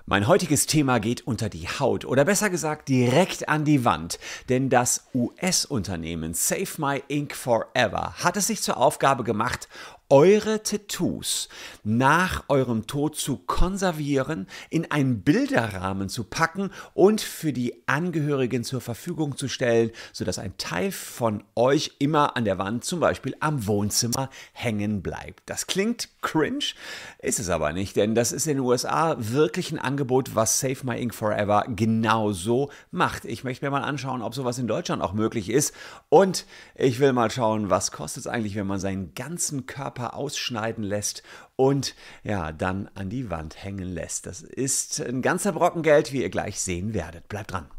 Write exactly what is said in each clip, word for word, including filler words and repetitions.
Mein heutiges Thema geht unter die Haut oder besser gesagt direkt an die Wand, denn das U S-Unternehmen Save My Ink Forever hat es sich zur Aufgabe gemacht, eure Tattoos nach eurem Tod zu konservieren, in einen Bilderrahmen zu packen und für die Angehörigen zur Verfügung zu stellen, sodass ein Teil von euch immer an der Wand, zum Beispiel am Wohnzimmer, hängen bleibt. Das klingt cringe, ist es aber nicht, denn das ist in den U S A wirklich ein Angebot, was Save My Ink Forever genau so macht. Ich möchte mir mal anschauen, ob sowas in Deutschland auch möglich ist, und ich will mal schauen, was kostet es eigentlich, wenn man seinen ganzen Körper ausschneiden lässt und ja, dann an die Wand hängen lässt. Das ist ein ganzer Brocken Geld, wie ihr gleich sehen werdet. Bleibt dran.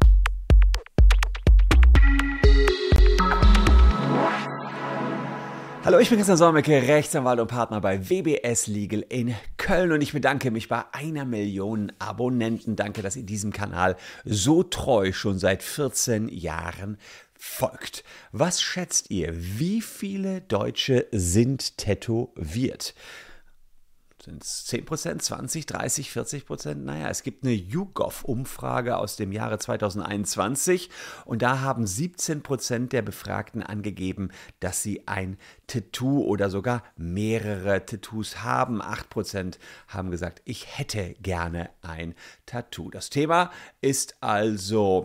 Hallo, ich bin Christian Solmecke, Rechtsanwalt und Partner bei W B S Legal in Köln, und ich bedanke mich bei einer Million Abonnenten. Danke, dass ihr diesem Kanal so treu schon seit vierzehn Jahren folgt. Was schätzt ihr, wie viele Deutsche sind tätowiert? Sind es zehn Prozent, zwanzig, dreißig, vierzig Prozent? Naja, es gibt eine YouGov-Umfrage aus dem Jahre zweitausendeinundzwanzig, und da haben siebzehn Prozent der Befragten angegeben, dass sie ein Tattoo oder sogar mehrere Tattoos haben. acht Prozent haben gesagt, ich hätte gerne ein Tattoo. Das Thema ist also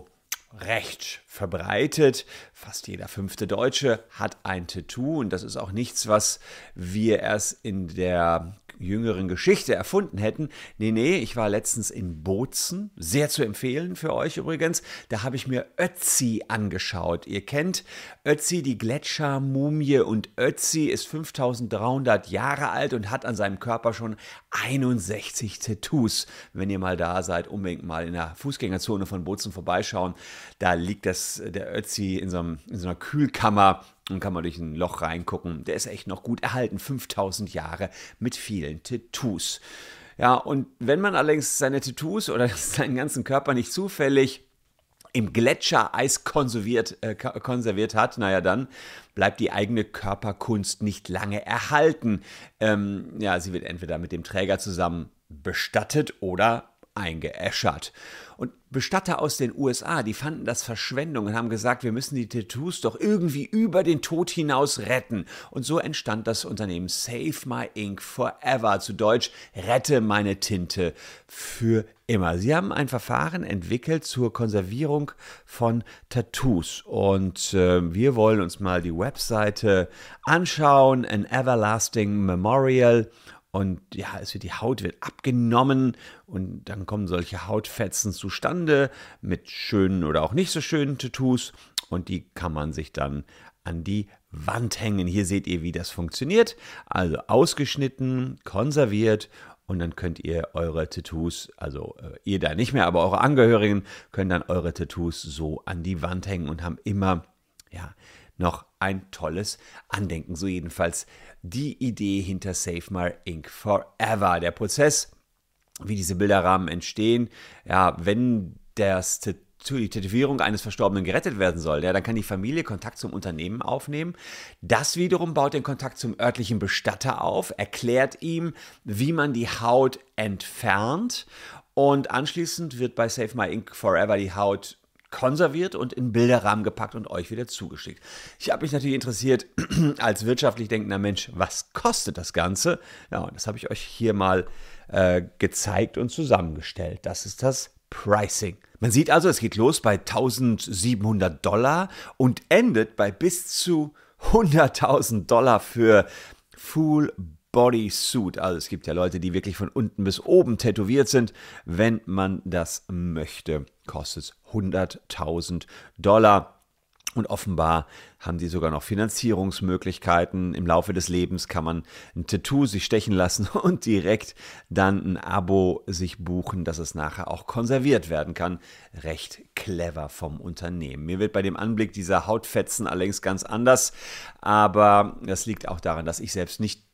recht verbreitet. Fast jeder fünfte Deutsche hat ein Tattoo, und das ist auch nichts, was wir erst in der jüngeren Geschichte erfunden hätten. Nee, nee, ich war letztens in Bozen, sehr zu empfehlen für euch übrigens. Da habe ich mir Ötzi angeschaut. Ihr kennt Ötzi, die Gletschermumie, und Ötzi ist fünftausenddreihundert Jahre alt und hat an seinem Körper schon einundsechzig Tattoos. Wenn ihr mal da seid, unbedingt mal in der Fußgängerzone von Bozen vorbeischauen. Da liegt das, der Ötzi in so, einem, in so einer Kühlkammer, und kann man durch ein Loch reingucken. Der ist echt noch gut erhalten, fünftausend Jahre mit vielen Tattoos. Ja, und wenn man allerdings seine Tattoos oder seinen ganzen Körper nicht zufällig im Gletschereis konserviert, äh, konserviert hat, naja, dann bleibt die eigene Körperkunst nicht lange erhalten. Ähm, ja, sie wird entweder mit dem Träger zusammen bestattet oder eingeäschert. Und Bestatter aus den U S A, die fanden das Verschwendung und haben gesagt, wir müssen die Tattoos doch irgendwie über den Tod hinaus retten. Und so entstand das Unternehmen Save My Ink Forever, zu Deutsch Rette meine Tinte für immer. Sie haben ein Verfahren entwickelt zur Konservierung von Tattoos, und äh, wir wollen uns mal die Webseite anschauen, An Everlasting Memorial. Und ja, es wird, die Haut wird abgenommen, und dann kommen solche Hautfetzen zustande mit schönen oder auch nicht so schönen Tattoos, und die kann man sich dann an die Wand hängen. Hier seht ihr, wie das funktioniert. Also ausgeschnitten, konserviert, und dann könnt ihr eure Tattoos, also äh, ihr da nicht mehr, aber eure Angehörigen können dann eure Tattoos so an die Wand hängen und haben immer, ja, noch ein tolles Andenken. So jedenfalls die Idee hinter Save My Ink Forever. Der Prozess, wie diese Bilderrahmen entstehen, ja, wenn das Tattoo, die Tätowierung eines Verstorbenen gerettet werden soll, ja, dann kann die Familie Kontakt zum Unternehmen aufnehmen. Das wiederum baut den Kontakt zum örtlichen Bestatter auf, erklärt ihm, wie man die Haut entfernt, und anschließend wird bei Save My Ink Forever die Haut konserviert und in Bilderrahmen gepackt und euch wieder zugeschickt. Ich habe mich natürlich interessiert, als wirtschaftlich denkender Mensch, was kostet das Ganze? Ja, und das habe ich euch hier mal äh, gezeigt und zusammengestellt. Das ist das Pricing. Man sieht also, es geht los bei eintausendsiebenhundert Dollar und endet bei bis zu hunderttausend Dollar für Full Bodysuit. Also es gibt ja Leute, die wirklich von unten bis oben tätowiert sind. Wenn man das möchte, kostet es hunderttausend Dollar. Und offenbar haben die sogar noch Finanzierungsmöglichkeiten. Im Laufe des Lebens kann man ein Tattoo sich stechen lassen und direkt dann ein Abo sich buchen, dass es nachher auch konserviert werden kann. Recht clever vom Unternehmen. Mir wird bei dem Anblick dieser Hautfetzen allerdings ganz anders. Aber das liegt auch daran, dass ich selbst nicht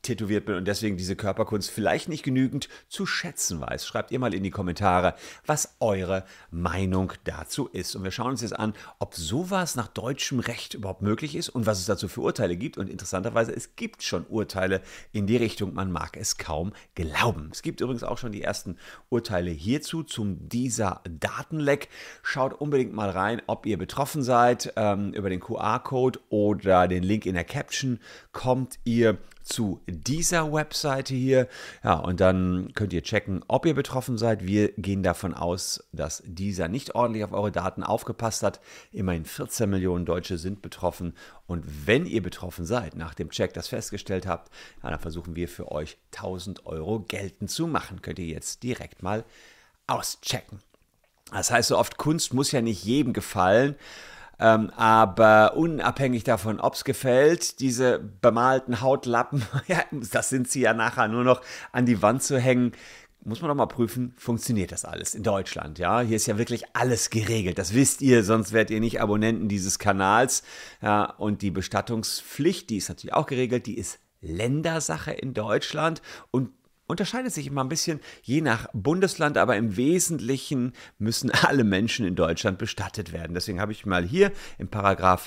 tätowiert bin und deswegen diese Körperkunst vielleicht nicht genügend zu schätzen weiß. Schreibt ihr mal in die Kommentare, was eure Meinung dazu ist. Und wir schauen uns jetzt an, ob sowas nach deutschem Recht überhaupt möglich ist und was es dazu für Urteile gibt. Und interessanterweise, es gibt schon Urteile in die Richtung, man mag es kaum glauben. Es gibt übrigens auch schon die ersten Urteile hierzu, zum dieser Datenleck. Schaut unbedingt mal rein, ob ihr betroffen seid. Ähm, über den Q R-Code oder den Link in der Caption kommt ihr zu dieser Webseite hier. Ja, und dann könnt ihr checken, ob ihr betroffen seid. Wir gehen davon aus, dass dieser nicht ordentlich auf eure Daten aufgepasst hat. Immerhin vierzehn Millionen Deutsche sind betroffen. Und wenn ihr betroffen seid, nach dem Check das festgestellt habt, ja, dann versuchen wir für euch tausend Euro geltend zu machen. Könnt ihr jetzt direkt mal auschecken. Das heißt, so oft, Kunst muss ja nicht jedem gefallen. Ähm, aber unabhängig davon, ob es gefällt, diese bemalten Hautlappen, ja, das sind sie ja nachher nur noch an die Wand zu hängen, muss man doch mal prüfen, funktioniert das alles in Deutschland, ja? Hier ist ja wirklich alles geregelt, das wisst ihr, sonst werdet ihr nicht Abonnenten dieses Kanals, ja? Und die Bestattungspflicht, die ist natürlich auch geregelt, die ist Ländersache in Deutschland und unterscheidet sich immer ein bisschen je nach Bundesland, aber im Wesentlichen müssen alle Menschen in Deutschland bestattet werden. Deswegen habe ich mal hier im Paragraph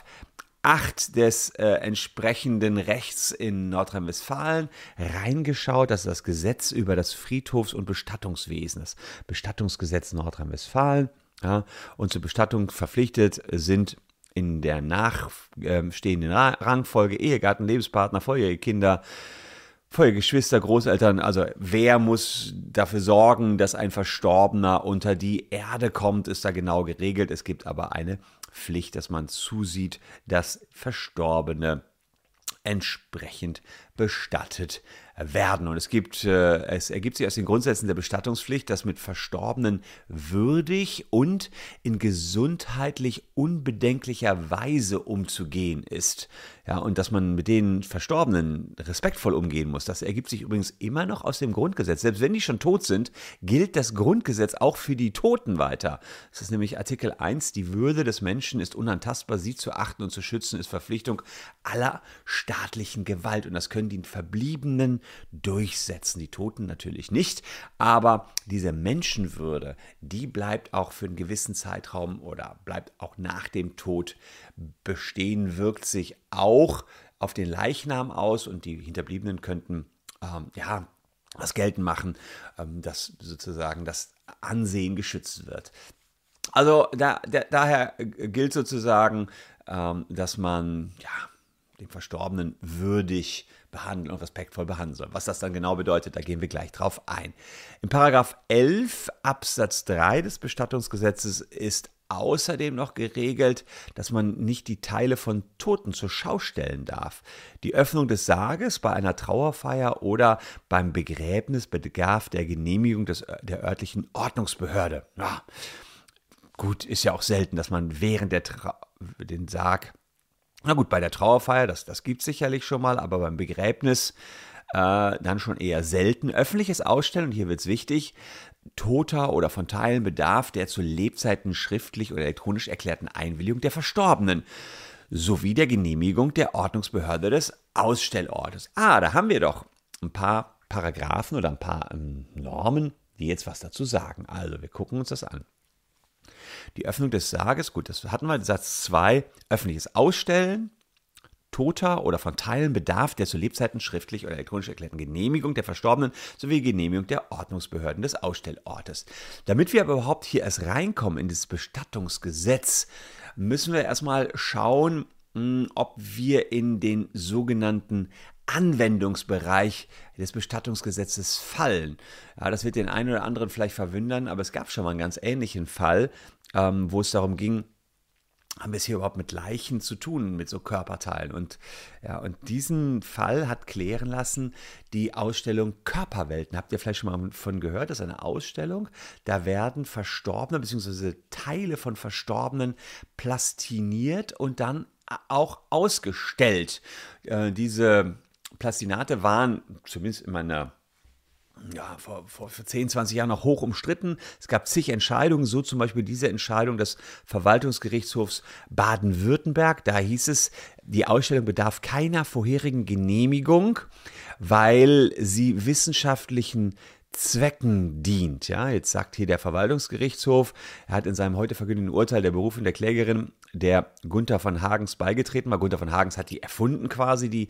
acht des äh, entsprechenden Rechts in Nordrhein-Westfalen reingeschaut. Das ist das Gesetz über das Friedhofs- und Bestattungswesen, das Bestattungsgesetz Nordrhein-Westfalen. Ja, und zur Bestattung verpflichtet sind in der nachstehenden Rangfolge Ehegatten, Lebenspartner, volljährige Kinder, vorher Geschwister, Großeltern, also wer muss dafür sorgen, dass ein Verstorbener unter die Erde kommt, ist da genau geregelt. Es gibt aber eine Pflicht, dass man zusieht, dass Verstorbene entsprechend bestattet werden. Und es gibt, äh, es ergibt sich aus den Grundsätzen der Bestattungspflicht, dass mit Verstorbenen würdig und in gesundheitlich unbedenklicher Weise umzugehen ist. Ja, und dass man mit den Verstorbenen respektvoll umgehen muss. Das ergibt sich übrigens immer noch aus dem Grundgesetz. Selbst wenn die schon tot sind, gilt das Grundgesetz auch für die Toten weiter. Das ist nämlich Artikel eins, die Würde des Menschen ist unantastbar, sie zu achten und zu schützen ist Verpflichtung aller staatlichen Gewalt. Und das können die Verbliebenen durchsetzen, die Toten natürlich nicht, aber diese Menschenwürde, die bleibt auch für einen gewissen Zeitraum oder bleibt auch nach dem Tod bestehen, wirkt sich auch auf den Leichnam aus und die Hinterbliebenen könnten ähm, ja das geltend machen, ähm, dass sozusagen das Ansehen geschützt wird. Also da, da, daher gilt sozusagen, ähm, dass man ja den Verstorbenen würdig behandeln und respektvoll behandeln soll. Was das dann genau bedeutet, da gehen wir gleich drauf ein. Im Paragraph elf Absatz drei des Bestattungsgesetzes ist außerdem noch geregelt, dass man nicht die Teile von Toten zur Schau stellen darf. Die Öffnung des Sarges bei einer Trauerfeier oder beim Begräbnis bedarf der Genehmigung des, der örtlichen Ordnungsbehörde. Ja, gut, ist ja auch selten, dass man während der Tra- den Sarg Na gut, bei der Trauerfeier, das, das gibt es sicherlich schon mal, aber beim Begräbnis äh, dann schon eher selten. Öffentliches Ausstellen, und hier wird es wichtig, toter oder von Teilen bedarf der zu Lebzeiten schriftlich oder elektronisch erklärten Einwilligung der Verstorbenen sowie der Genehmigung der Ordnungsbehörde des Ausstellortes. Ah, da haben wir doch ein paar Paragraphen oder ein paar ähm, Normen, die jetzt was dazu sagen. Also, wir gucken uns das an. Die Öffnung des Sarges, gut, das hatten wir, Satz zwei, öffentliches Ausstellen, toter oder von Teilen bedarf der zu Lebzeiten schriftlich oder elektronisch erklärten Genehmigung der Verstorbenen sowie Genehmigung der Ordnungsbehörden des Ausstellortes. Damit wir aber überhaupt hier erst reinkommen in das Bestattungsgesetz, müssen wir erstmal schauen, ob wir in den sogenannten Anwendungsbereich des Bestattungsgesetzes fallen. Ja, das wird den einen oder anderen vielleicht verwundern, aber es gab schon mal einen ganz ähnlichen Fall, ähm, wo es darum ging, haben wir es hier überhaupt mit Leichen zu tun, mit so Körperteilen. Und, ja, und diesen Fall hat klären lassen die Ausstellung Körperwelten. Habt ihr vielleicht schon mal davon gehört? Das ist eine Ausstellung, da werden Verstorbene bzw. Teile von Verstorbenen plastiniert und dann auch ausgestellt. Äh, diese Plastinate waren, zumindest in meiner ja, vor, vor, vor zehn, zwanzig Jahren noch hoch umstritten. Es gab zig Entscheidungen, so zum Beispiel diese Entscheidung des Verwaltungsgerichtshofs Baden-Württemberg. Da hieß es, die Ausstellung bedarf keiner vorherigen Genehmigung, weil sie wissenschaftlichen Zwecken dient. Ja, jetzt sagt hier der Verwaltungsgerichtshof, er hat in seinem heute verkündeten Urteil der Berufung der Klägerin, der Gunther von Hagens beigetreten war. Gunther von Hagens hat die erfunden quasi, die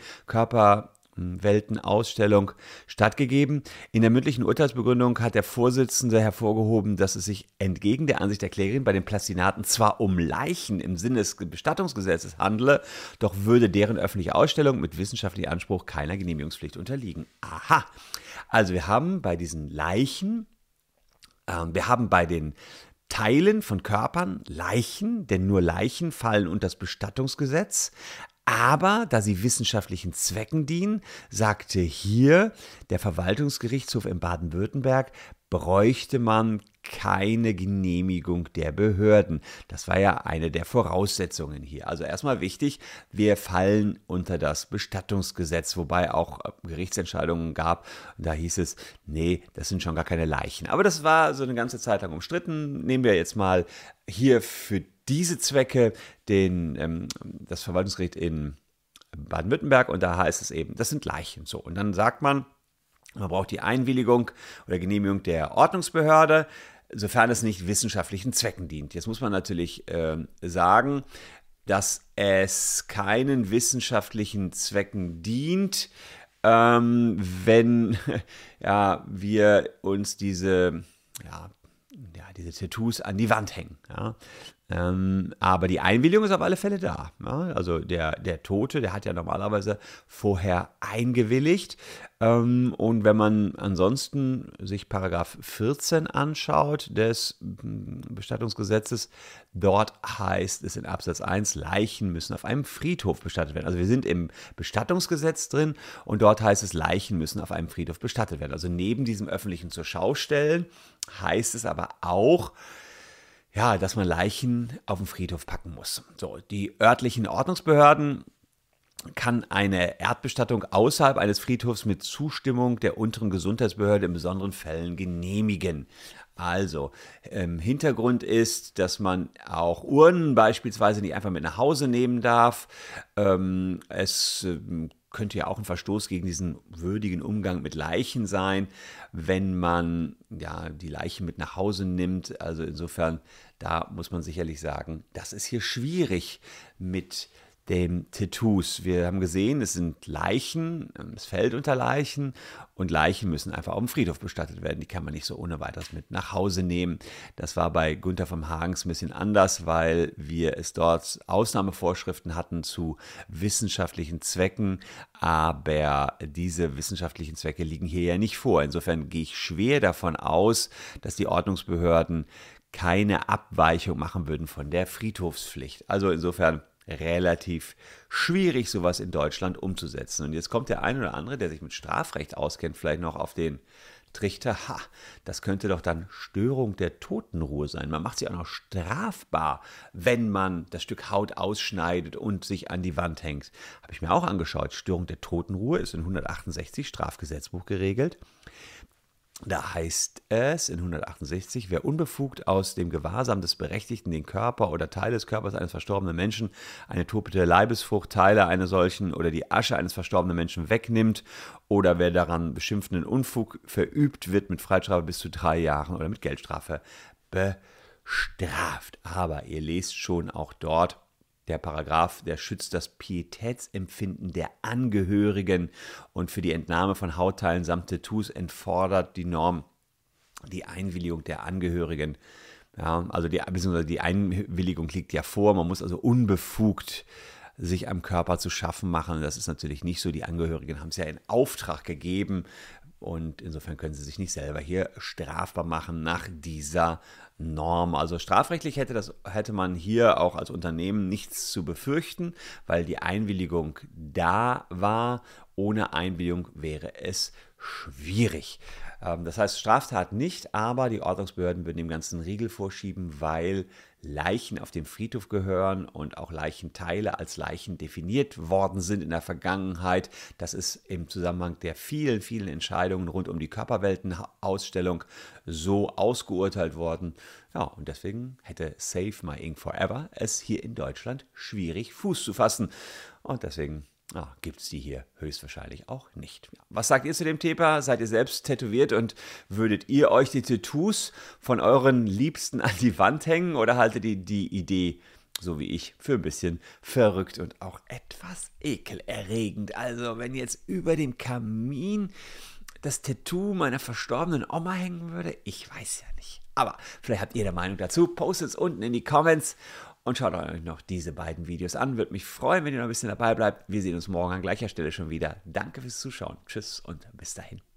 Körperweltenausstellung stattgegeben. In der mündlichen Urteilsbegründung hat der Vorsitzende hervorgehoben, dass es sich entgegen der Ansicht der Klägerin bei den Plastinaten zwar um Leichen im Sinne des Bestattungsgesetzes handle, doch würde deren öffentliche Ausstellung mit wissenschaftlichem Anspruch keiner Genehmigungspflicht unterliegen. Aha, also wir haben bei diesen Leichen, äh, wir haben bei den Teilen von Körpern Leichen, denn nur Leichen fallen unter das Bestattungsgesetz. Aber da sie wissenschaftlichen Zwecken dienen, sagte hier der Verwaltungsgerichtshof in Baden-Württemberg, bräuchte man keine Genehmigung der Behörden. Das war ja eine der Voraussetzungen hier. Also erstmal wichtig, wir fallen unter das Bestattungsgesetz, wobei auch Gerichtsentscheidungen gab. Da hieß es, nee, das sind schon gar keine Leichen. Aber das war so eine ganze Zeit lang umstritten. Nehmen wir jetzt mal hier für diese Zwecke den, ähm, das Verwaltungsgericht in Baden-Württemberg und da heißt es eben, das sind Leichen. So, und dann sagt man, man braucht die Einwilligung oder Genehmigung der Ordnungsbehörde, sofern es nicht wissenschaftlichen Zwecken dient. Jetzt muss man natürlich äh, sagen, dass es keinen wissenschaftlichen Zwecken dient, ähm, wenn ja, wir uns diese, ja, ja, diese Tattoos an die Wand hängen. Ja. Ähm, aber die Einwilligung ist auf alle Fälle da. Ja. Also der, der Tote, der hat ja normalerweise vorher eingewilligt. Ähm, und wenn man ansonsten sich Paragraph vierzehn anschaut des Bestattungsgesetzes, dort heißt es in Absatz eins, Leichen müssen auf einem Friedhof bestattet werden. Also wir sind im Bestattungsgesetz drin und dort heißt es, Leichen müssen auf einem Friedhof bestattet werden. Also neben diesem öffentlichen Zur-Schau-Stellen heißt es aber auch, ja, dass man Leichen auf den Friedhof packen muss. So, die örtlichen Ordnungsbehörden kann eine Erdbestattung außerhalb eines Friedhofs mit Zustimmung der unteren Gesundheitsbehörde in besonderen Fällen genehmigen. Also, ähm, Hintergrund ist, dass man auch Urnen beispielsweise nicht einfach mit nach Hause nehmen darf. Ähm, es ähm, könnte ja auch ein Verstoß gegen diesen würdigen Umgang mit Leichen sein, wenn man ja die Leichen mit nach Hause nimmt. Also insofern, da muss man sicherlich sagen, das ist hier schwierig mit den Tattoos. Wir haben gesehen, es sind Leichen, es fällt unter Leichen und Leichen müssen einfach auf dem Friedhof bestattet werden. Die kann man nicht so ohne weiteres mit nach Hause nehmen. Das war bei Gunther von Hagens ein bisschen anders, weil wir es dort Ausnahmevorschriften hatten zu wissenschaftlichen Zwecken, aber diese wissenschaftlichen Zwecke liegen hier ja nicht vor. Insofern gehe ich schwer davon aus, dass die Ordnungsbehörden keine Abweichung machen würden von der Friedhofspflicht. Also insofern relativ schwierig, sowas in Deutschland umzusetzen. Und jetzt kommt der ein oder andere, der sich mit Strafrecht auskennt, vielleicht noch auf den Trichter, ha, das könnte doch dann Störung der Totenruhe sein. Man macht sie auch noch strafbar, wenn man das Stück Haut ausschneidet und sich an die Wand hängt. Habe ich mir auch angeschaut. Störung der Totenruhe ist in hundertachtundsechzig Strafgesetzbuch geregelt. Da heißt es in hundertachtundsechzig, wer unbefugt aus dem Gewahrsam des Berechtigten den Körper oder Teile des Körpers eines verstorbenen Menschen, eine tote Leibesfrucht, Teile einer solchen oder die Asche eines verstorbenen Menschen wegnimmt oder wer daran beschimpfenden Unfug verübt, wird mit Freiheitsstrafe bis zu drei Jahren oder mit Geldstrafe bestraft. Aber ihr lest schon auch dort, der Paragraph, der schützt das Pietätsempfinden der Angehörigen und für die Entnahme von Hautteilen samt Tattoos entfordert die Norm die Einwilligung der Angehörigen. Ja, also die, beziehungsweise die Einwilligung liegt ja vor, man muss also unbefugt sich am Körper zu schaffen machen. Das ist natürlich nicht so, die Angehörigen haben es ja in Auftrag gegeben und insofern können sie sich nicht selber hier strafbar machen nach dieser Norm. Also strafrechtlich hätte, das, hätte man hier auch als Unternehmen nichts zu befürchten, weil die Einwilligung da war. Ohne Einwilligung wäre es schwierig. Das heißt, Straftat nicht, aber die Ordnungsbehörden würden dem ganzen Riegel vorschieben, weil Leichen auf dem Friedhof gehören und auch Leichenteile als Leichen definiert worden sind in der Vergangenheit. Das ist im Zusammenhang der vielen, vielen Entscheidungen rund um die Körperweltenausstellung so ausgeurteilt worden. Ja, und deswegen hätte Save My Ink Forever es hier in Deutschland schwierig Fuß zu fassen. Und deswegen Ah, gibt es die hier höchstwahrscheinlich auch nicht. Ja. Was sagt ihr zu dem Thema? Seid ihr selbst tätowiert und würdet ihr euch die Tattoos von euren Liebsten an die Wand hängen oder haltet ihr die Idee, so wie ich, für ein bisschen verrückt und auch etwas ekelerregend? Also wenn jetzt über dem Kamin das Tattoo meiner verstorbenen Oma hängen würde, ich weiß ja nicht. Aber vielleicht habt ihr eine Meinung dazu. Postet es unten in die Comments. Und schaut euch noch diese beiden Videos an. Würde mich freuen, wenn ihr noch ein bisschen dabei bleibt. Wir sehen uns morgen an gleicher Stelle schon wieder. Danke fürs Zuschauen. Tschüss und bis dahin.